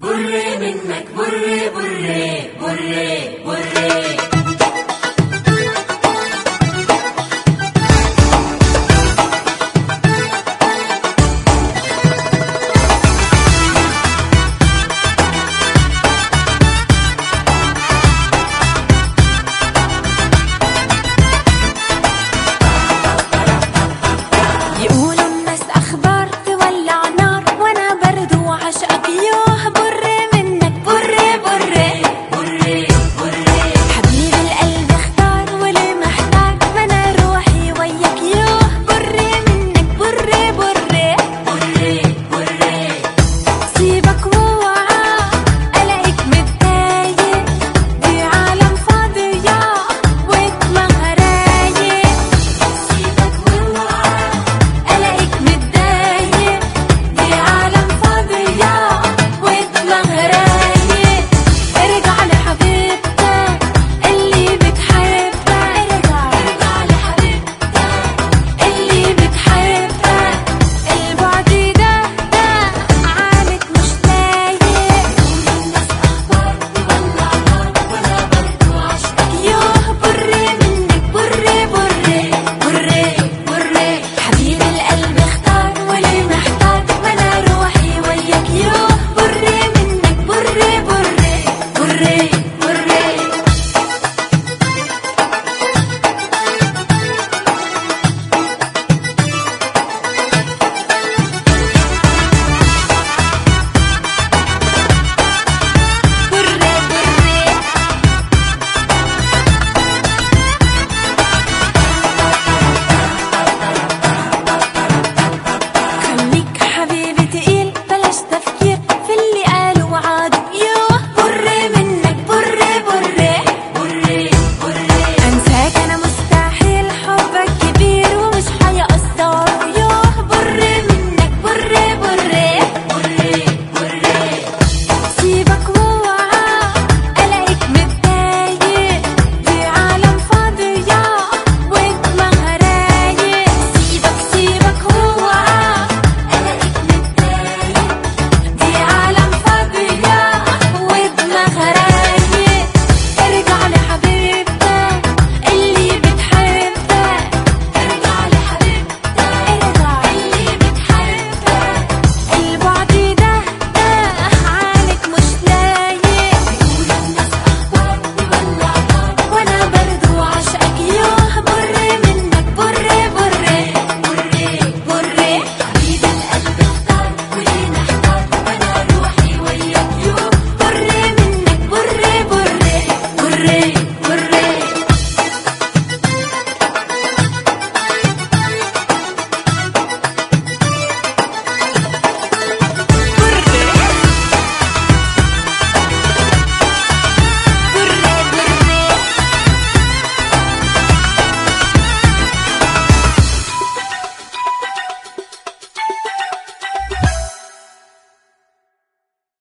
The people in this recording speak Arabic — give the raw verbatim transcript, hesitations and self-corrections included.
بري منك بري بري بري بري. يقولوا الناس أخبار تولع نار، وأنا برد وعشقك يوه بري منك بري بري بري بري. حبيب القلب اختار وليه محتار، ما أنا روحي وياك يوه بري منك بري بري بري بري. سيبك ووعدك